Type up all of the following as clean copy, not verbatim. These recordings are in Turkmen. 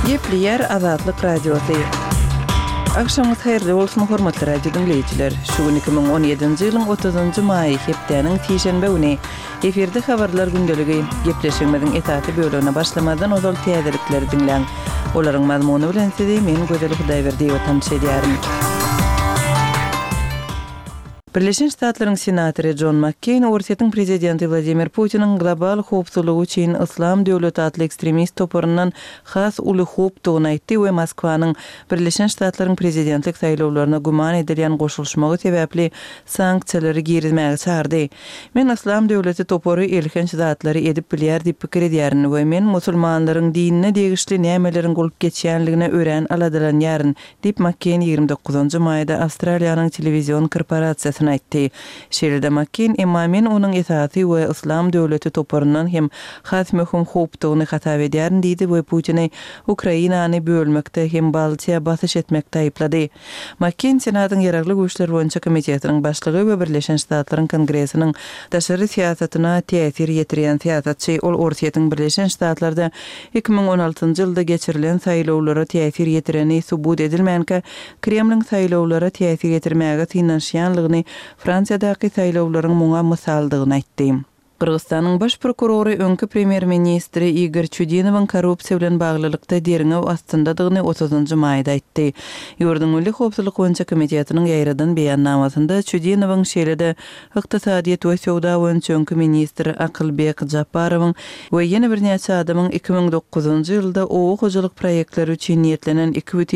Yepliyer Azadlık Radyosu. Akşamınız hayırlı olsun hormatly radio dinleyijiler. Şu 2017-nji ýylyň 30-njy maýy hepdeniň tişenbe güni efirde habarlar gündöligi gepleşmediň etaty bölügine başlamadan ozal täzelikleri dinleň. Olaryň mazmuny bilen sizi men Gözel Hudaýberdi tanış edýärim. Birleşen Ştatlaryň senatory John McCain Orsiýetiň prezidenti Vladimir Putiniň global howpsuzlygy üçin Islam döwleti atly ekstremist toporundan has uly howpdugyny aýtdy we Moskwanyň Birleşen Ştatlaryň prezidentlik saýlawlaryna guman edilýän goşulşmagy sebäpli sanksiýalary girizmäge çağırdy. Men Islam döwleti toporu elkenç zatlary edip bilýär diýip pikir edýärin we men musulmanlaryň dinine degişli nämeleriň bolup geçýänligine ören aladylanýaryn diýip McCain 29-njy maýda Awstraliýanyň telewizion korporasiýasyna aýtdy. Şeýle McCain men onuň esaty we Islam döwleti toporundan hem has möhüm howpdugyny hatap edýärin diýdi we Putini Ukrainany bölmekde hem Baltiýa basyş etmekde aýplady. McCain Senatyň ýaragly güýçler boýunça komitetining başlygy we Birleşen Ştatlaryň Kongressiniň daşary siýasatyna täsir ýetirýän siýasatçy. Ol Orsiýetiň Birleşen Ştatlarda 2016-njy ýylda geçirilen saýlawlara täsir ýetireni subut edilmänkä Kremliň saýlawlara täsir ýetirmäge tynanşýanlygyny Fransiýadaky saýlawlaryň muňa mysaldygyny aýtdy. Kırgızstanyň baş prokurory öňkü premier ministri Igor Chudinowyň korrupsiýa bilen baglylykda deriňe astyndadygyny 30-njy maýda aýtdy. Ýurdun Milli Howpsuzlyk boýunça komitetiniň ýaýradan beýannamasynda Chudinowyň şeýlede ykdysadyýet we sowda boýunça öňkü ministri Akylbek Japarowyň we ýene bir näçe adamyň 2009-njy ýylda owo hojalyk proýektleri üçin niýetlenen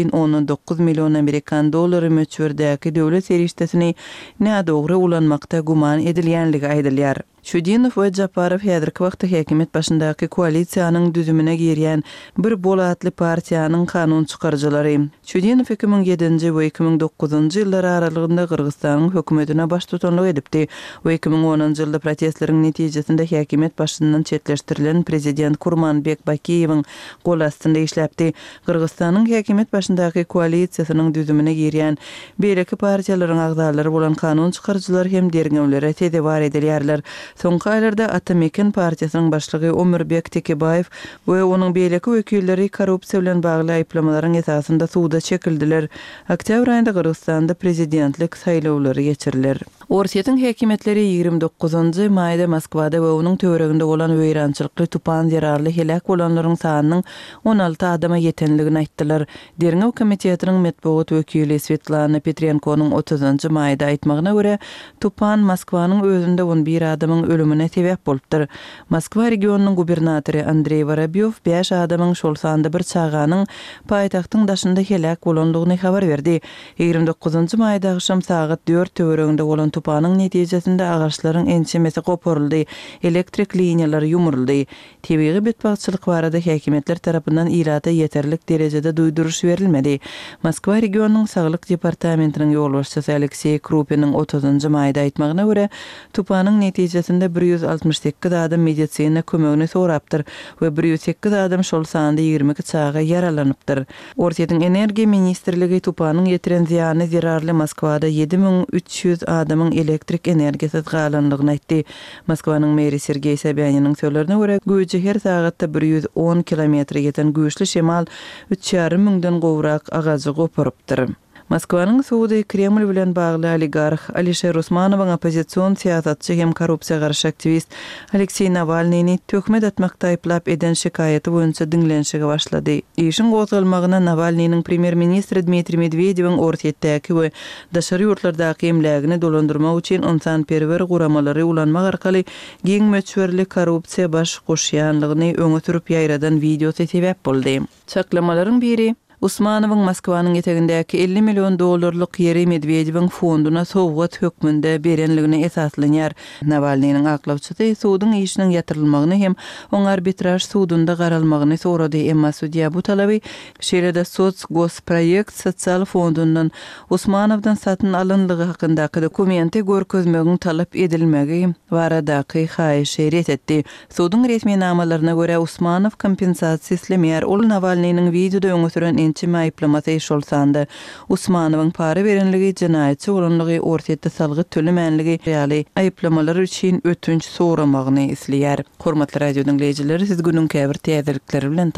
2,9 million Amerikan dollary möçberdäki döwlet serişdesini nädogry ulanmakda guman edilýänligi aýdylýar. Chudinov we Japarov häzirki wagtda häkimet başyndaky koalisiýanyň düzümine girýän bir bolatly partiýanyň kanun çykarjylary. Chudinov 2007-nji we 2009-njy ýyllar aralygynda Kyrgyzstanyň hökümetine baş tutanlyk edipdi we 2010-njy ýylda protestleriň netijesinde häkimet başyndan çetleşdirilen prezident Kurmanbek Bakiýewiň gol astynda işläpdi. Kyrgyzstanyň häkimet başyndaky koalisiýasynyň düzümine girýän beýleki partiýalaryň agzalary bolan kanun çykarjylar hem derňewlere tedewar edilýärler. Soňky aýlarda Atamekin partiýasynyň başlygy Ömerbek Tekebaýew we onuň beýleki wekilleri korrupsiýa bilen bagly aýplamalaryň esasynda suwda çekildiler. Oktyabr aýynda Kyrgyzstanda prezidentlik saýlawlary geçiriler. Orsiýetiň häkimetleri 29-njy maýda Moskwada we onuň töwereginde bolan weýrançylykly tupan zararly helak bolanlaryň sanynyň 16 adama ýetenligini aýtdylar. Derňew komitetiniň medeniýet wekili Svetlana Petrenkowyň 30-njy maýda aýtmagyna görä, tupan Moskwanyň özünde 11 adamyň ölümine sebäp bolupdyr. Moskwa regionunyň gubernatory Andrey Vorobyev 5 adamyň şol sanda bir çağanyň paýtagtyň daşynda helak bolanlygyny habar berdi. 29-njy maýda akşam saat 4 töwereginde bolan tupanyň netijesinde agaçlaryň ençemesi goparyldy, elektrik liniýalary ýumuruldy. Tebigy betbagçylyk barada häkimetler tarapyndan ilata ýeterlik derejede duýduruş berilmedi. Moskwa regionunyň saglyk departamentiniň ýolbaşçysy Aleksey Krupinň 30-njy maýda aýtmagyna görä, tupanyň netijesinde 168 adam medisina kömegini sorapdyr we 108 adam şol sanda 22 çağa yaralanypdyr. Orsiýetiň energiýa ministrligi tupanyň ýetiren ziýany zararly Moskwada 7300 adamyň elektrik energiýasiz galanlygyny aýtdy. Moskwanyň meri Sergey Sobyaninň sözlerine görä, güýji her sagatda 110 kilometr ýeten güýçli şemal 3,5 miňden gowrak agazy goparypdyr. Moskwanyň suwdy Kreml bilen bagly oligarh Alisher Usmanowyň opozisiýon siýasatçy hem korrupsiýa garşy aktivist Aleksey Navalnyny töhmet etmekde aýplap eden şikaýaty boýunça dinlenşige başlady. Işin gozgalmagyna Navalnyň premier ministri Dmitri Medvedevň Orsiýetdäki we daşary ýurtlardaky emlägini dolandyrmak üçin insanperwer guramalary ulanmak arkaly giň möçberli korrupsiýa baş goşýanlygyny öňe sürüp ýaýradan videosy sebäp boldy. Çaklamalaryň biri Usmanowyň Moskwanyň etegindäki 50 million dollarlyk ýeri Medvedewiň fonduna sowgat hökmünde berenligine esaslanýar. Navalnyň aklawçysy suwdyň işiniň ýatyrylmagyny hem oň arbitraj suwdunda garalmagyny sorady. Emma sudiýa bu talaby şeýle-de Socgosproyekt sosial fondundan Usmanowdan satyn alyndygy hakyndaky dokumenti görkezmegiň talap edilmegi baradaky haýyşy ret etdi. Suwdyň resmi namalaryna görä Usmanow kompensasiýa islemýär. Ol Navalnyň videoda öňe süren ençime aýplamasy şolsanda Usmanowyň para berenligi, jinaýatçy bolanlygy, ortaýda salgy tölemänligi ýaly aýplamalar üçin ötünç soramagyny isleýär. Hormatly radio dinleýijileri, siz günüň käbir täzelikleri bilen